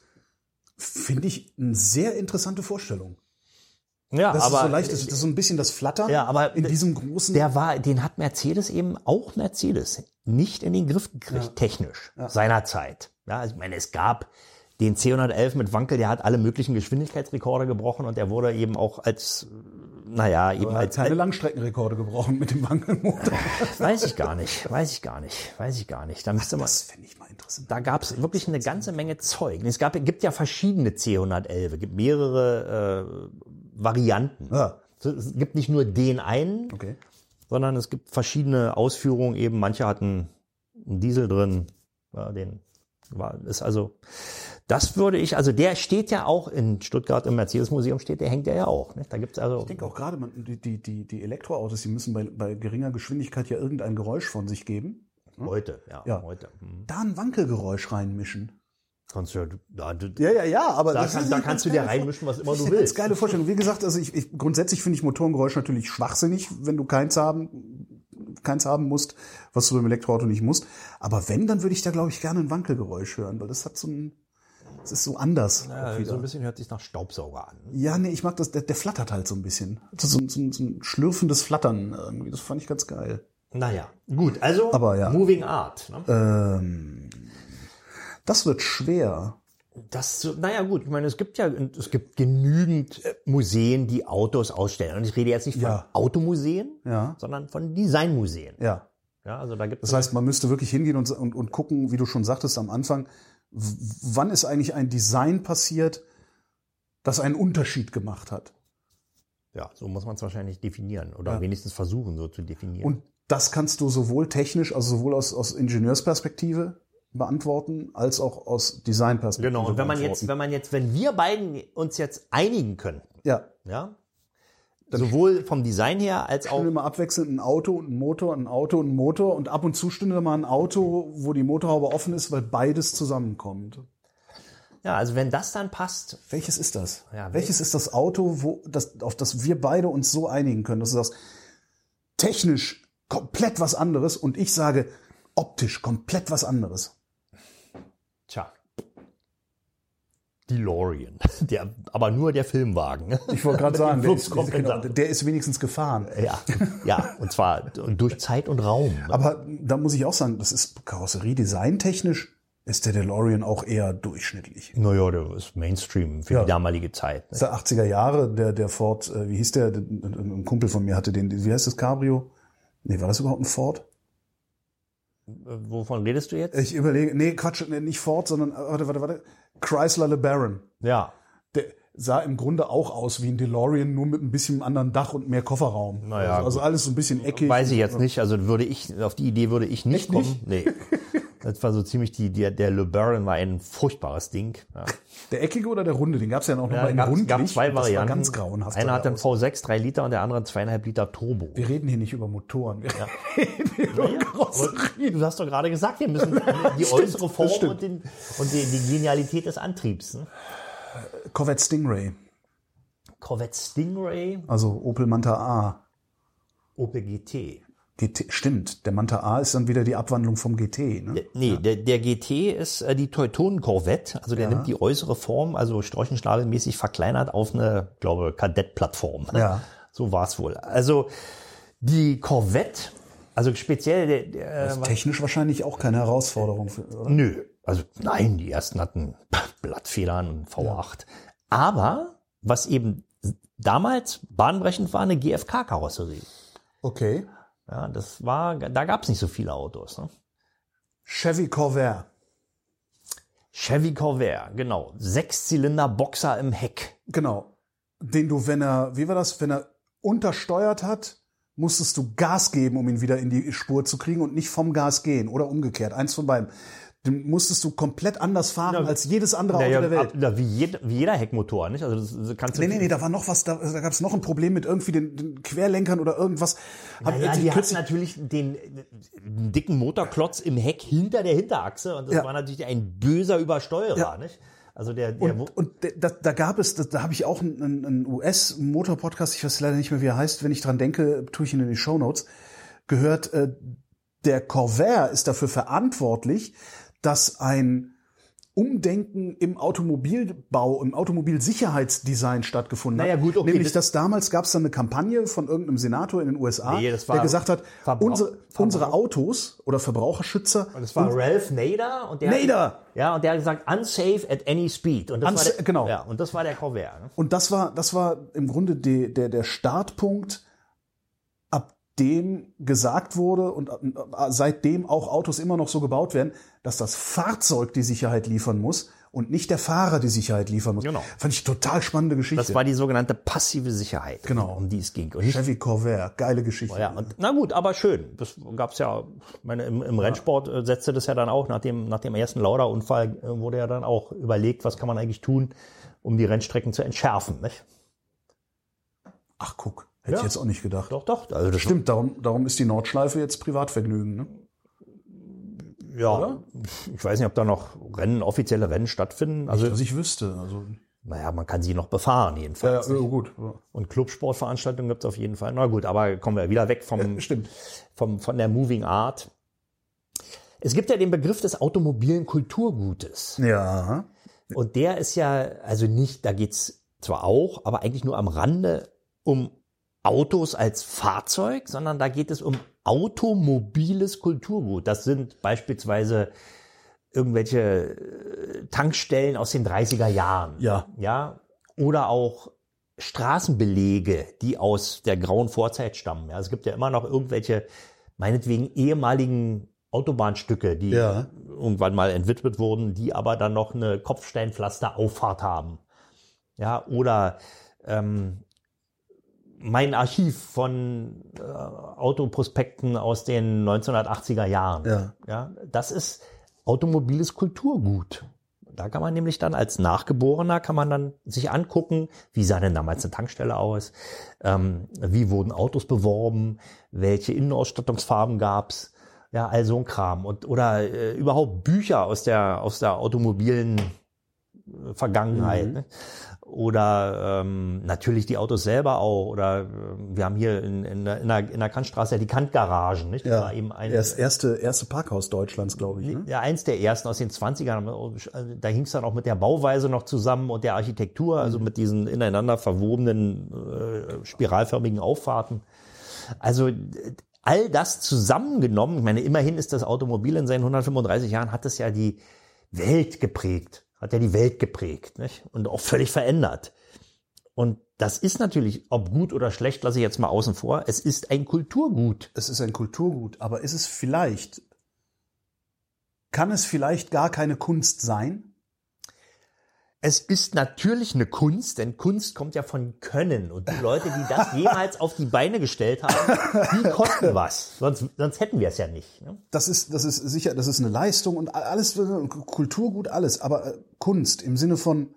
finde ich eine sehr interessante Vorstellung. Ja, das aber ist so leicht, das ist so ein bisschen das Flattern in diesem großen. Den hat Mercedes eben auch nicht in den Griff gekriegt, technisch, seinerzeit. Ja, also ich meine, es gab den C111 mit Wankel, der hat alle möglichen Geschwindigkeitsrekorde gebrochen und der wurde eben auch als keine Langstreckenrekorde gebrochen mit dem Wankelmotor. Weiß ich gar nicht. Da müsste man. Das fände ich mal interessant. Da gab es wirklich eine ganze Menge Zeug. Es gibt ja verschiedene C111, es gibt mehrere Varianten. Ja. Es gibt nicht nur den einen, sondern es gibt verschiedene Ausführungen eben. Manche hatten einen Diesel drin, der steht ja auch in Stuttgart im Mercedes-Museum hängt der ja auch. Ne? Da gibt's also. Ich denke auch gerade, die Elektroautos, die müssen bei geringer Geschwindigkeit ja irgendein Geräusch von sich geben. Heute. Da ein Wankelgeräusch reinmischen. Kannst du aber da kannst du dir reinmischen, was immer du willst. Das ist eine geile Vorstellung. Wie gesagt, also grundsätzlich finde ich Motorengeräusch natürlich schwachsinnig, wenn du keins haben musst, was du beim Elektroauto nicht musst. Aber wenn, dann würde ich da, glaube ich, gerne ein Wankelgeräusch hören, weil das hat so ein... Es ist so anders. Ja, auch wieder. so ein bisschen hört sich nach Staubsauger an. Ja, nee, ich mag das, der flattert halt so ein bisschen. So ein schlürfendes Flattern irgendwie, das fand ich ganz geil. Naja, gut, also Aber ja. Moving Art. Ne? Das wird schwer. Naja gut, ich meine, es gibt genügend Museen, die Autos ausstellen. Und ich rede jetzt nicht von Ja. Automuseen, Ja. sondern von Designmuseen. Ja. Ja, also da gibt Das heißt, man müsste wirklich hingehen und gucken, wie du schon sagtest am Anfang, wann ist eigentlich ein Design passiert, das einen Unterschied gemacht hat. ja, so muss man es wahrscheinlich definieren oder wenigstens versuchen, so zu definieren. Und das kannst du sowohl technisch, also sowohl aus Ingenieursperspektive beantworten, als auch aus Designperspektive. Genau, und wenn wir beiden uns jetzt einigen können, Ja. ja, sowohl vom Design her als auch Stünde mal abwechselnd ein Auto und ein Motor, ein Auto und ein Motor und ab und zu stünde mal ein Auto, wo die Motorhaube offen ist, weil beides zusammenkommt. ja, also wenn das dann passt, Welches ist das? Ja, Welches ist das Auto, auf das wir beide uns so einigen können? Das ist das technisch komplett was anderes und ich sage optisch komplett was anderes. tja, DeLorean, aber nur der Filmwagen. Ich wollte gerade sagen, Fluxkompensator. der ist wenigstens gefahren. Ja, und zwar durch Zeit und Raum. Aber da muss ich auch sagen, das ist Karosseriedesigntechnisch ist der DeLorean auch eher durchschnittlich. Naja, der ist Mainstream für Ja. die damalige Zeit. Das ist der 80er Jahre, der Ford, wie hieß der? Ein Kumpel von mir hatte den, wie heißt das Cabrio? Nee, war das überhaupt ein Ford? Wovon redest du jetzt? Ich überlege, nee, Quatsch, nicht Ford, sondern, warte. Chrysler LeBaron. Ja. Der sah im Grunde auch aus wie ein DeLorean, nur mit ein bisschen anderen Dach und mehr Kofferraum. Naja, also alles so ein bisschen eckig. Weiß ich jetzt nicht, also auf die Idee würde ich nicht kommen. Nee. Das war so ziemlich der LeBaron war ein furchtbares Ding. Ja. Der eckige oder der runde? Den gab es ja noch mal in rundlich. gab zwei Varianten. Das war ganz grauenhaft. Einer hat einen aus. V6 3 Liter und der andere einen 2,5 Liter Turbo. Wir reden hier nicht über Motoren. Wir reden über Karosserien. Du hast doch gerade gesagt, wir müssen die äußere Form stimmt. und die Genialität des Antriebs. Ne? Corvette Stingray. Corvette Stingray, Also Opel Manta A. Opel GT. GT, stimmt. Der Manta A ist dann wieder die Abwandlung vom GT. Ne? Der GT ist die Teutonen Corvette, also der nimmt die äußere Form, also streuchenschnabelmäßig verkleinert auf eine, glaube Kadettplattform. Ja. So war es wohl. Also die Corvette, also speziell Technisch wahrscheinlich auch keine Herausforderung. Oder? nö, also nein, die ersten hatten Blattfedern und V8. Aber was eben damals bahnbrechend war, eine GFK-Karosserie. Okay. Ja, da gab es nicht so viele Autos. Ne? Chevy Corvair. Chevy Corvair, genau. 6-Zylinder-Boxer im Heck. Genau. Den du, wenn er untersteuert hat, musstest du Gas geben, um ihn wieder in die Spur zu kriegen und nicht vom Gas gehen oder umgekehrt. Eins von beiden. Den musstest du komplett anders fahren als jedes andere Auto der Welt. Wie jeder Heckmotor, nicht? Also das kannst du Nee, da war noch was, da gab es noch ein Problem mit irgendwie den Querlenkern oder irgendwas. Die hatten natürlich den dicken Motorklotz im Heck hinter der Hinterachse und das war natürlich ein böser Übersteuerer, nicht? Also da habe ich auch einen US-Motor-Podcast, ich weiß leider nicht mehr, wie er heißt, wenn ich dran denke, tue ich ihn in die Shownotes, gehört, der Corvair ist dafür verantwortlich, dass ein Umdenken im Automobilbau, im Automobilsicherheitsdesign stattgefunden hat. Naja, gut, okay, Nämlich, dass damals gab es dann eine Kampagne von irgendeinem Senator in den USA, der gesagt hat, unsere Autos oder Verbraucherschützer. Und das war Ralph Nader. Und der hat gesagt, unsafe at any speed. Und das genau. Ja, und das war der Corvair. Ne? Und das war im Grunde der Startpunkt, ab dem gesagt wurde und seitdem auch Autos immer noch so gebaut werden, dass das Fahrzeug die Sicherheit liefern muss und nicht der Fahrer die Sicherheit liefern muss. Genau. Fand ich total spannende Geschichte. Das war die sogenannte passive Sicherheit, um die es ging. Und Chevy Corvair, geile Geschichte. ja, und, na gut, aber schön. Das gab's ja, im Rennsport setzte das ja dann auch, nach dem ersten Lauda-Unfall wurde ja dann auch überlegt, was kann man eigentlich tun, um die Rennstrecken zu entschärfen. Nicht? Ach, guck. Hätte ich jetzt auch nicht gedacht. Doch. Also das Stimmt, darum ist die Nordschleife jetzt Privatvergnügen, ne? Ja, oder? Ich weiß nicht, ob da noch offizielle Rennen stattfinden. Also, Dass ich wüsste. Also, naja, man kann sie noch befahren jedenfalls. ja, gut. Und Clubsportveranstaltungen gibt's auf jeden Fall. Na gut, aber kommen wir wieder weg von der Moving Art. Es gibt ja den Begriff des automobilen Kulturgutes. Ja. Und der ist ja, also nicht, da geht's zwar auch, aber eigentlich nur am Rande um Autos als Fahrzeug, sondern da geht es um automobiles Kulturgut. Das sind beispielsweise irgendwelche Tankstellen aus den 30er Jahren. Ja. Oder auch Straßenbelege, die aus der grauen Vorzeit stammen. Ja, es gibt ja immer noch irgendwelche, meinetwegen ehemaligen Autobahnstücke, die irgendwann mal entwidmet wurden, die aber dann noch eine Kopfsteinpflasterauffahrt haben. Ja, oder mein Archiv von Autoprospekten aus den 1980er Jahren. Ja, das ist automobiles Kulturgut. Da kann man nämlich dann als Nachgeborener kann man dann sich angucken, wie sah denn damals eine Tankstelle aus, wie wurden Autos beworben, welche Innenausstattungsfarben gab's, ja, all so ein Kram oder überhaupt Bücher aus der automobilen Vergangenheit. Ne? Oder natürlich die Autos selber auch. Oder wir haben hier in der Kantstraße ja die Kantgaragen. Nicht? Das war eben das erste Parkhaus Deutschlands, glaube ich. Ne? Ja, eins der ersten aus den 20ern. Da hing es dann auch mit der Bauweise noch zusammen und der Architektur, also mit diesen ineinander verwobenen spiralförmigen Auffahrten. Also all das zusammengenommen, ich meine, immerhin ist das Automobil in seinen 135 Jahren, hat es ja die Welt geprägt. Hat ja die Welt geprägt, nicht? Und auch völlig verändert. Und das ist natürlich, ob gut oder schlecht, lasse ich jetzt mal außen vor, es ist ein Kulturgut. Es ist ein Kulturgut, aber kann es vielleicht gar keine Kunst sein? Es ist natürlich eine Kunst, denn Kunst kommt ja von Können. Und die Leute, die das jemals auf die Beine gestellt haben, die konnten was. Sonst hätten wir es ja nicht. Ne? Das ist sicher, das ist eine Leistung und alles, Kulturgut, alles. Aber Kunst im Sinne von,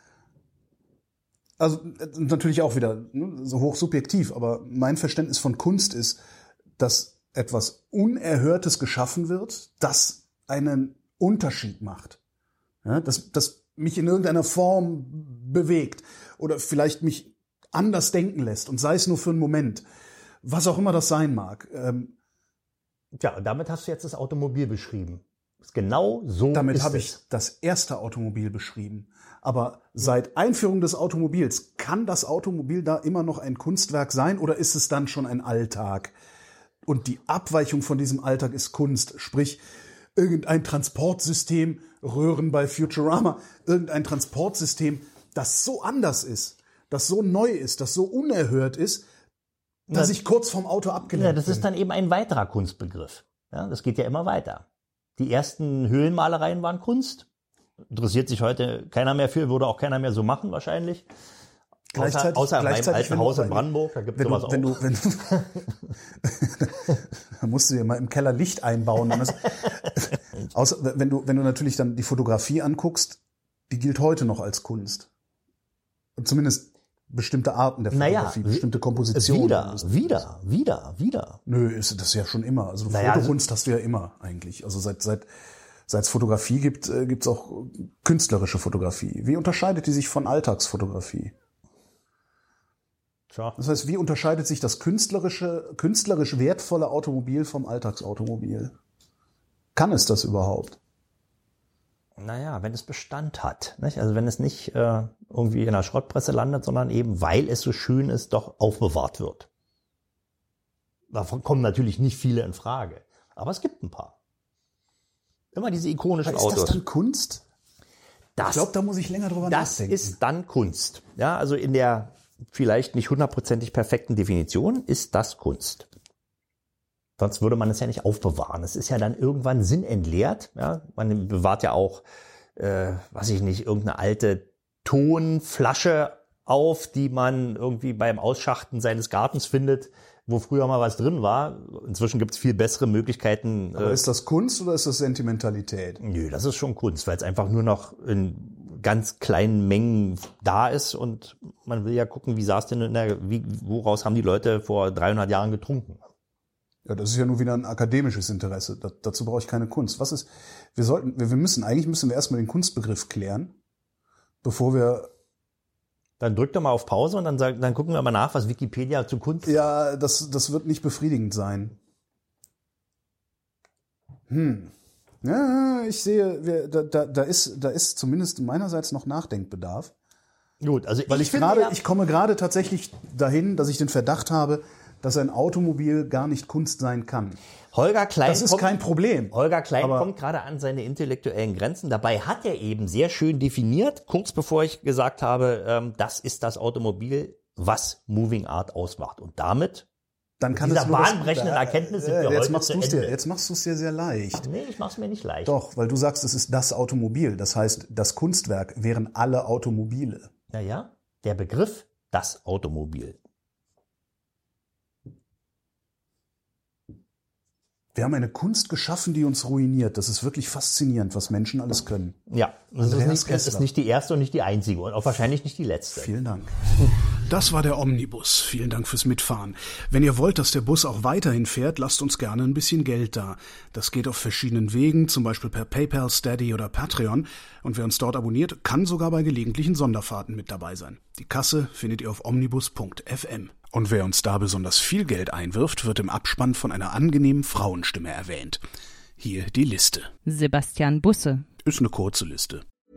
also natürlich auch wieder so hoch subjektiv, aber mein Verständnis von Kunst ist, dass etwas Unerhörtes geschaffen wird, das einen Unterschied macht. Ja, das mich in irgendeiner Form bewegt oder vielleicht mich anders denken lässt und sei es nur für einen Moment, was auch immer das sein mag. Ja, und damit hast du jetzt das Automobil beschrieben. Genau so damit ist habe es. Ich das erste Automobil beschrieben. Aber seit Einführung des Automobils, kann das Automobil da immer noch ein Kunstwerk sein oder ist es dann schon ein Alltag? Und die Abweichung von diesem Alltag ist Kunst, sprich irgendein Transportsystem, Röhren bei Futurama, irgendein Transportsystem, das so anders ist, das so neu ist, das so unerhört ist, dass ich kurz vom Auto abgelenkt bin. Ja, das ist dann eben ein weiterer Kunstbegriff. Ja, das geht ja immer weiter. Die ersten Höhlenmalereien waren Kunst. Interessiert sich heute keiner mehr für, würde auch keiner mehr so machen wahrscheinlich. Außer meinem alten Haus in Brandenburg, da gibt es sowas auch. Da musst du dir mal im Keller Licht einbauen. Außer, wenn du natürlich dann die Fotografie anguckst, die gilt heute noch als Kunst. Und zumindest bestimmte Arten der Fotografie, bestimmte Kompositionen. Wieder. Nö, ist das ja schon immer. Also Fotokunst hast du ja immer eigentlich. Also seit es Fotografie gibt, gibt's auch künstlerische Fotografie. Wie unterscheidet die sich von Alltagsfotografie? Tja. Das heißt, wie unterscheidet sich das künstlerisch wertvolle Automobil vom Alltagsautomobil? Kann es das überhaupt? Naja, wenn es Bestand hat. Nicht? Also wenn es nicht irgendwie in der Schrottpresse landet, sondern eben, weil es so schön ist, doch aufbewahrt wird. Davon kommen natürlich nicht viele in Frage. Aber es gibt ein paar. Immer diese ikonischen Autos. Ist das dann Kunst? Ich glaube, da muss ich länger drüber nachdenken. Das ist dann Kunst. Ja, also in der vielleicht nicht 100%ig perfekten Definition ist das Kunst. Sonst würde man es ja nicht aufbewahren. Es ist ja dann irgendwann sinnentleert. Ja? Man bewahrt ja auch, irgendeine alte Tonflasche auf, die man irgendwie beim Ausschachten seines Gartens findet, wo früher mal was drin war. Inzwischen gibt es viel bessere Möglichkeiten. Aber ist das Kunst oder ist das Sentimentalität? Nö, das ist schon Kunst, weil es einfach nur noch in ganz kleinen Mengen da ist und man will ja gucken, wie sah es denn woraus haben die Leute vor 300 Jahren getrunken? Ja, das ist ja nur wieder ein akademisches Interesse. Dazu brauche ich keine Kunst. Eigentlich müssen wir erstmal den Kunstbegriff klären, bevor wir. Dann drück doch mal auf Pause und dann gucken wir mal nach, was Wikipedia zu Kunst sagt. Ja, das wird nicht befriedigend sein. Ja, ich sehe, da ist zumindest meinerseits noch Nachdenkbedarf. Gut, also Weil ich komme gerade tatsächlich dahin, dass ich den Verdacht habe, dass ein Automobil gar nicht Kunst sein kann. Holger Klein Das ist kein Problem. Holger Klein kommt gerade an seine intellektuellen Grenzen. Dabei hat er eben sehr schön definiert, kurz bevor ich gesagt habe, das ist das Automobil, was Moving Art ausmacht. Und damit Dann kann dieser es nur bahnbrechenden Erkenntnis sind wir jetzt heute machst du es dir sehr leicht. Nee, ich mach's mir nicht leicht. Doch, weil du sagst, es ist das Automobil. Das heißt, das Kunstwerk wären alle Automobile. Naja, der Begriff, das Automobil. Wir haben eine Kunst geschaffen, die uns ruiniert. Das ist wirklich faszinierend, was Menschen alles können. Ja, das ist nicht die erste und nicht die einzige und auch wahrscheinlich nicht die letzte. Vielen Dank. Das war der Omnibus. Vielen Dank fürs Mitfahren. Wenn ihr wollt, dass der Bus auch weiterhin fährt, lasst uns gerne ein bisschen Geld da. Das geht auf verschiedenen Wegen, zum Beispiel per PayPal, Steady oder Patreon. Und wer uns dort abonniert, kann sogar bei gelegentlichen Sonderfahrten mit dabei sein. Die Kasse findet ihr auf omnibus.fm. Und wer uns da besonders viel Geld einwirft, wird im Abspann von einer angenehmen Frauenstimme erwähnt. Hier die Liste. Sebastian Busse. Ist eine kurze Liste.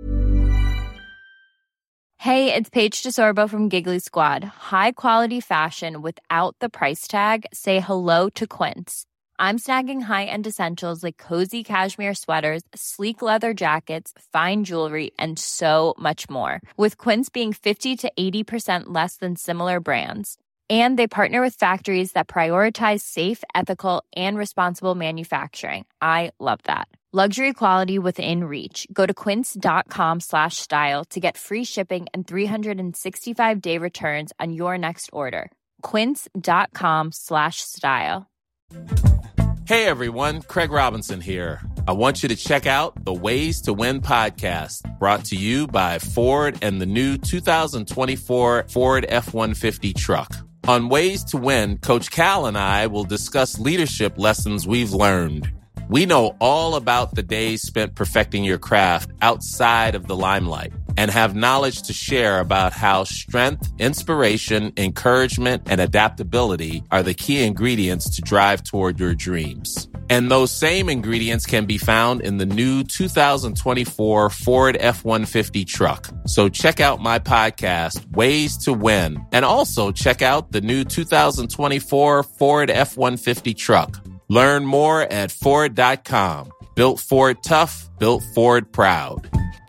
Hey, it's Paige DeSorbo from Giggly Squad. High quality fashion without the price tag. Say hello to Quince. I'm snagging high-end essentials like cozy cashmere sweaters, sleek leather jackets, fine jewelry, and so much more. With Quince being 50 to 80% less than similar brands. And they partner with factories that prioritize safe, ethical, and responsible manufacturing. I love that. Luxury quality within reach. Go to quince.com/style to get free shipping and 365-day returns on your next order. Quince.com/style. Hey everyone, Craig Robinson here. I want you to check out the Ways to Win podcast, brought to you by Ford and the new 2024 Ford F-150 truck. On Ways to Win, Coach Cal and I will discuss leadership lessons we've learned. We know all about the days spent perfecting your craft outside of the limelight and have knowledge to share about how strength, inspiration, encouragement, and adaptability are the key ingredients to drive toward your dreams. And those same ingredients can be found in the new 2024 Ford F-150 truck. So check out my podcast, Ways to Win, and also check out the new 2024 Ford F-150 truck. Learn more at Ford.com. Built Ford tough, built Ford proud.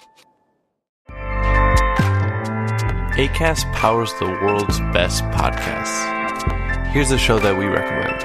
Acast powers the world's best podcasts. Here's a show that we recommend.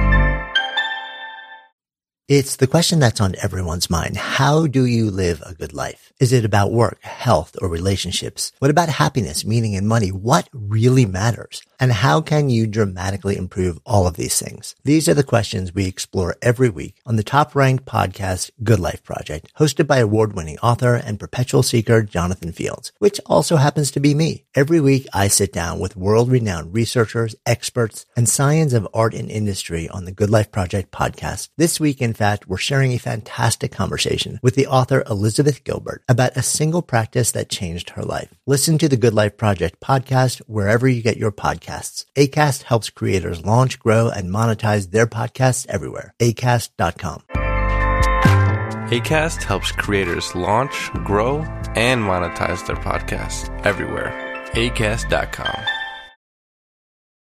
It's the question that's on everyone's mind. How do you live a good life? Is it about work, health, or relationships? What about happiness, meaning, and money? What really matters? And how can you dramatically improve all of these things? These are the questions we explore every week on the top-ranked podcast, Good Life Project, hosted by award-winning author and perpetual seeker Jonathan Fields, which also happens to be me. Every week, I sit down with world-renowned researchers, experts, and science of art and industry on the Good Life Project podcast. This week, in fact, we're sharing a fantastic conversation with the author Elizabeth Gilbert about a single practice that changed her life. Listen to the Good Life Project podcast wherever you get your podcasts. Acast helps creators launch, grow, and monetize their podcasts everywhere. Acast.com. Acast helps creators launch, grow, and monetize their podcasts everywhere. Acast.com.